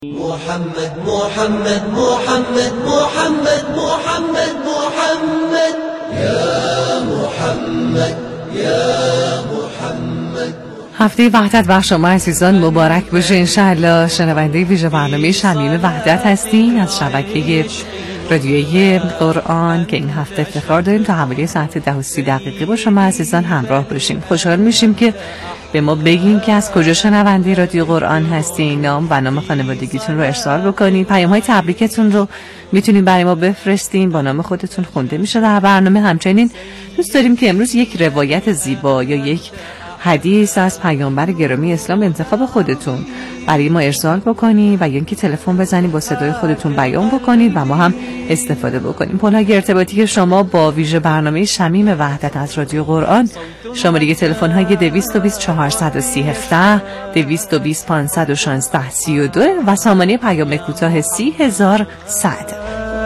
محمد محمد محمد محمد محمد محمد یا محمد یا محمد. هفته وحدت بر شما عزیزان مبارک باشه. انشاءالله شنونده ویژه برنامه شمیم وحدت هستین از شبکه رادیویی قرآن که این هفته افتخار داریم تا حوالی ساعت 10:30 با شما عزیزان همراه باشیم. خوشحال میشیم که به ما بگین که از کجا شنونده رادیو قرآن هستین، نام و نام خانوادگیتون رو ارسال بکنین. پیام‌های تبریکتون رو میتونین برای ما بفرستین، با نام خودتون خونده میشه در برنامه. همچنین دوست داریم که امروز یک روایت زیبا یا یک حدیث از پیامبر گرامی اسلام انتخاب خودتون برای ما ارسال بکنید و یا اینکه تلفن بزنید با صدای خودتون بیان بکنید و ما هم استفاده بکنیم. پل‌های ارتباطی شما با ویژه برنامه شمیم وحدت از رادیو قرآن شماره تلفن های 220 430 17 220 516 32 و سامانه پیام کوتاه 30100.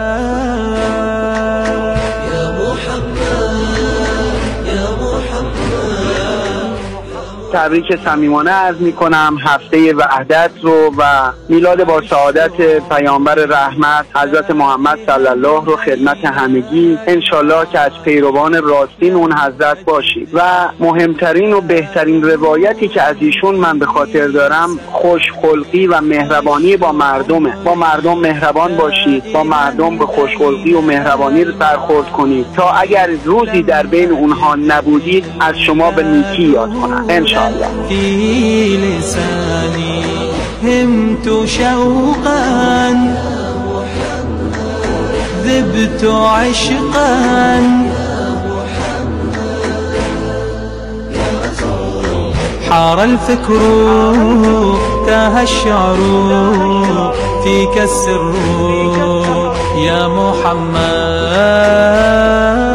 تبریک صمیمانه عرض می‌کنم هفته وحدت رو و میلاد با سعادت پیامبر رحمت حضرت محمد صلی الله رو خدمت همگی. انشالله که از پیروان راستین اون حضرت باشید و مهمترین و بهترین روایتی که از ایشون من به خاطر دارم خوشخلقی و مهربانی با مردمه. با مردم مهربان باشید، با مردم به خوشخلقی و مهربانی برخورد کنید تا اگر روزی در بین اونها نبودید از شما به نیکی یاد کنند انشالله. في لساني همت شوقا ذبت عشقا حار الفكر تاه الشعر فيك السر يا محمد.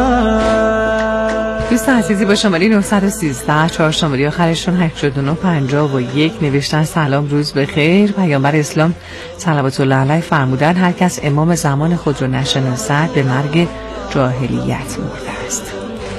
دوست عزیزی با شماره 913 4 شماره آخرشون 8951 نوشتن سلام روز بخیر. پیامبر اسلام صلوات الله علیه فرمودن هر کس امام زمان خود رو نشناسد به مرگ جاهلیت مرده است.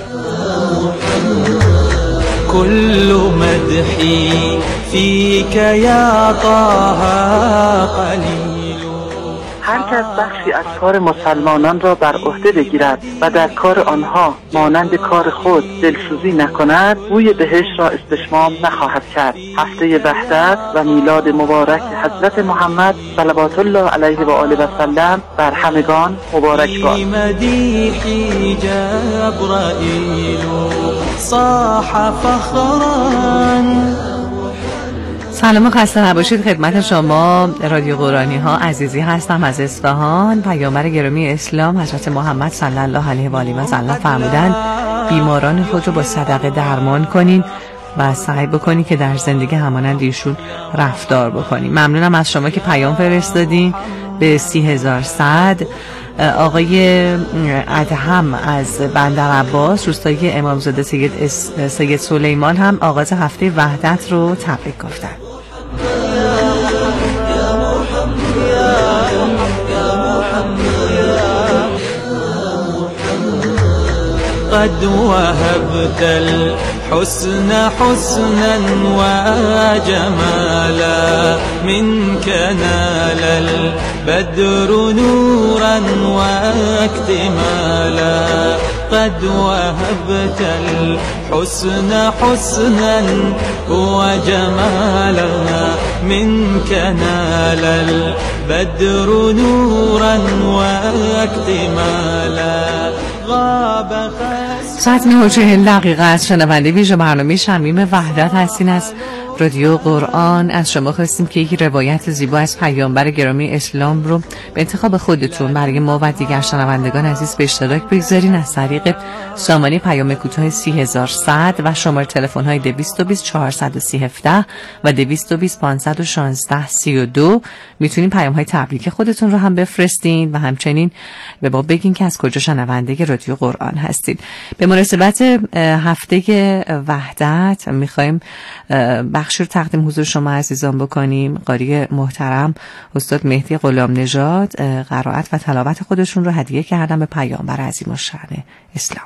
كل مدحي فيك يا طه قليل. هر کس بخشی از کار مسلمانان را بر عهده بگیرد و در کار آنها مانند کار خود دلسوزی نکند بوی بهشت را استشمام نخواهد کرد. هفته وحدت و میلاد مبارک حضرت محمد صلوات الله علیه و آله و سلم بر همگان مبارک باد. مدیحی جبرائیل صاح فخرا. سلام و خسته نباشید خدمت شما رادیو قرآنی ها. عزیزی هستم از اصفهان. پیامبر گرامی اسلام حضرت محمد صلی الله علیه و آله و سلم فرمودند بیماران خود رو با صدقه درمان کنین و سعی بکنین که در زندگی همانند ایشون رفتار بکنین. ممنونم از شما که پیام فرستادین به 30100. آقای ادهم از بندر عباس روستای امامزاده سید سلیمان هم آغاز هفته وحدت رو تبریک گفتن. قد وهبت الحسن حسنا وجمالا منك نال البدر نورا واكتمالا. قد وهبت الحسن حسنا وجمالا منك نال البدر نورا واكتمالا. ساعت 9:40 از شنونده ویژه برنامه شمیم وحدت هستین از رادیو قرآن. از شما خواستیم که یک روایت زیبا از پیامبر گرامی اسلام رو به انتخاب خودتون برای ما و دیگر شنوندگان عزیز به اشتراک بگذارین از طریق سامانه پیام کوتاه 30100 و شماره تلفن های 220 430 17 و 220 516 32. میتونین پیام های تبریک خودتون رو هم بفرستین و همچنین به ما بگین که از کجا شنونده رادیو قرآن هستید. به مناسبت هفته وحدت میخوایم بخشی رو تقدیم حضور شما عزیزان بکنیم. قاری محترم استاد مهدی غلام نژاد قرائت و تلاوت خودشون رو هدیه کردن به پیامبر عظیم الشأن اسلام.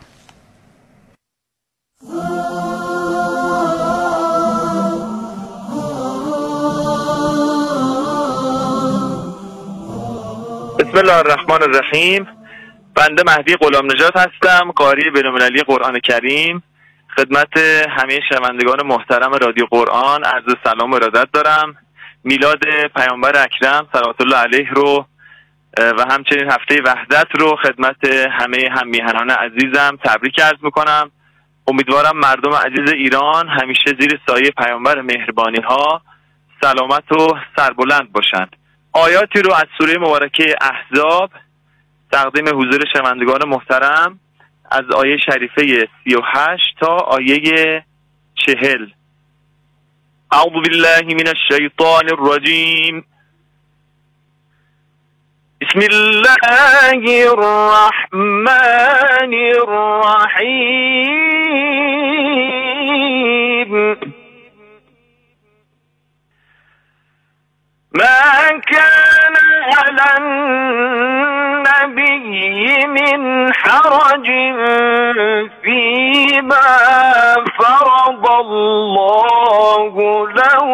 بسم الله الرحمن الرحیم. بنده مهدی غلام نژاد هستم، قاری بین‌المللی قرآن کریم. خدمت همه شنوندگان محترم رادیو قرآن عرض سلام و ارادت دارم. میلاد پیامبر اکرم صلوات الله علیه رو و همچنین هفته وحدت رو خدمت همه هم میهنان عزیزم تبریک عرض میکنم. امیدوارم مردم عزیز ایران همیشه زیر سایه پیامبر مهربانی ها سلامت و سربلند باشند. آیاتی رو از سوره مبارکه احزاب تقدیم حضور شنوندگان محترم از آیه شریفه 38 تا آیه 40. اعوذ بالله من الشیطان الرجیم. بسم الله الرحمن الرحیم. ما كان على النبي من حرج فيما فرض الله له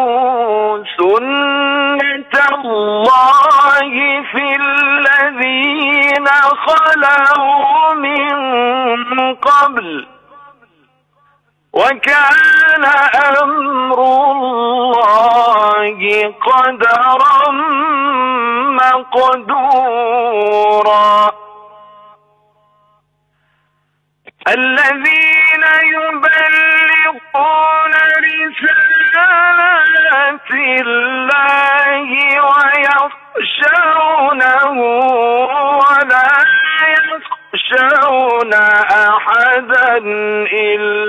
سنة الله في الذين خلوا من قبل وكان أمر الله قدرا مقدورا. الذين يبلغون رسالات الله ويخشونه ولا يخشون أحدا إلا